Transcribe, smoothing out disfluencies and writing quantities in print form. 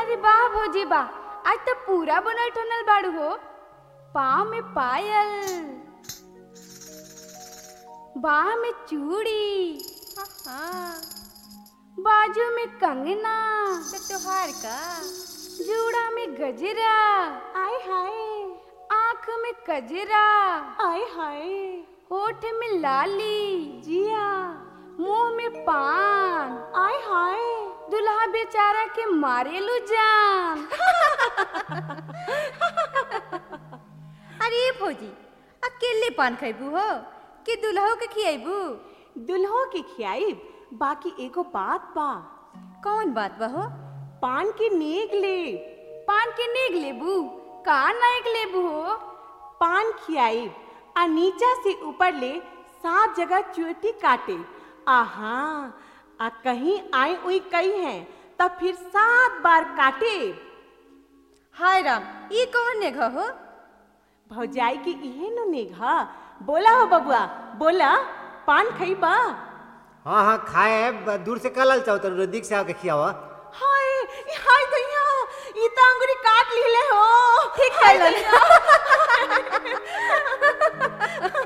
अरे वाह भौजी वाह, आज तो पूरा बनल ठनल बाड़ू हो। पाँव में पायल, बाह में चूड़ी, बाजू में कंगना, तो त्योहार का जूड़ा में गजरा, आय हाय आँख में कजरा, आय हाय होठ में लाली, जिया मुंह में पान, आय हाय दुल्हा बेचारा के मारेलू जान। अरे भौजी, अकेले पान खैबू हो कि दुल्हो के खियाबू? दुल्हो के खियाइब, बाकी एगो बात बा। कौन बात बा हो? पान के नेग ले। पान के नेग लेबू? का नेग लेबू हो? पान खियाइब आ नीचा से ऊपर ले 7 जगह चुएटी काटे। आहा, आ कहीं आई उई कही हैं तब फिर 7 बार काटे। हाय राम, ये कौन नेघा हो? भौजाई के इहे नु नेघा। बोला हो बबुआ, बोला, पान खइबा? हाँ हाँ खाए, दूर से कलल चाहो तो नजदीक से आके खियावा। हाय हाय दैया, ई त अंगुरी काट लीले हो। ठीक कहलन।